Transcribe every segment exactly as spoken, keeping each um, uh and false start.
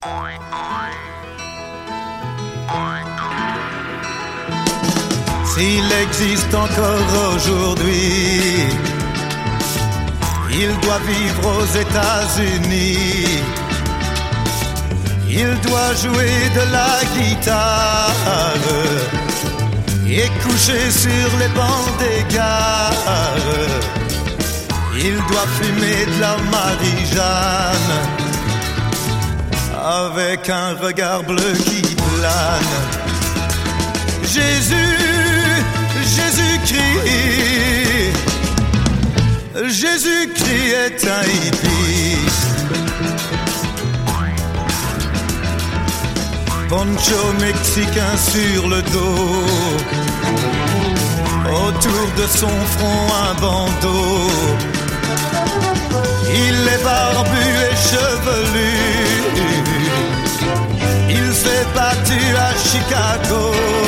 S'il existe encore aujourd'hui, il doit vivre aux États-Unis. Il doit jouer de la guitare et coucher sur les bancs des gares. Il doit fumer de la Marie-Jeanne avec un regard bleu qui plane. Jésus, Jésus-Christ, Jésus-Christ est un hippie. Poncho mexicain sur le dos, autour de son front un bandeau. Il est barbu et chevelu, il s'est battu à Chicago.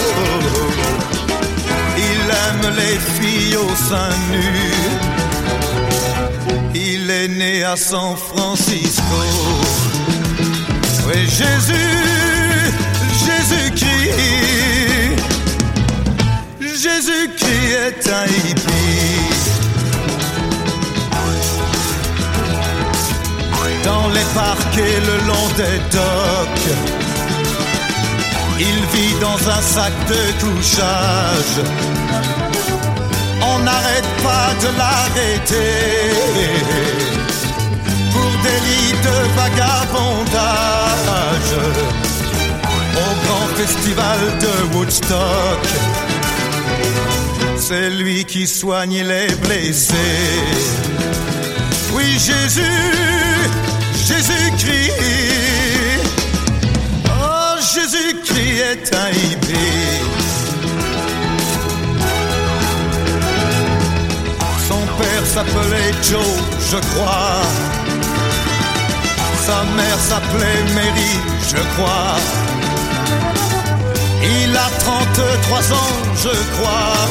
Il aime les filles au sein nu, il est né à San Francisco. Oui, Jésus, Jésus-Christ, Jésus-Christ est un hippie. Dans les parcs et le long des docks, il vit dans un sac de couchage. On n'arrête pas de l'arrêter pour délit de vagabondage au grand festival de Woodstock. C'est lui qui soigne les blessés. Oui, Jésus, Jésus-Christ, oh, Jésus-Christ est un hippie. Son père s'appelait Joe, je crois. Sa mère s'appelait Mary, je crois. Il a trente-trois ans, je crois.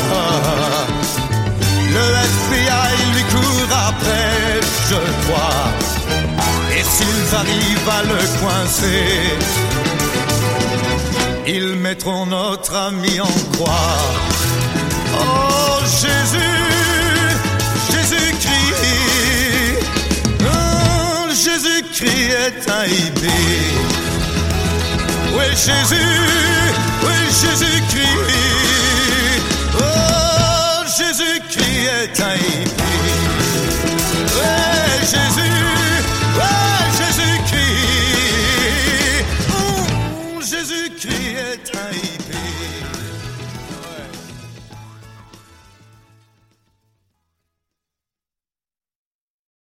Le F B I lui court après, je crois. Et s'ils arrivent à le coincer, ils mettront notre ami en croix. Oh Jésus, Jésus-Christ, oh, Jésus-Christ est un hippie. Oui Jésus, oui Jésus-Christ, oh Jésus-Christ est un hippie. Oui Jésus, oui Jésus-Christ, oh Jésus-Christ est un hippie.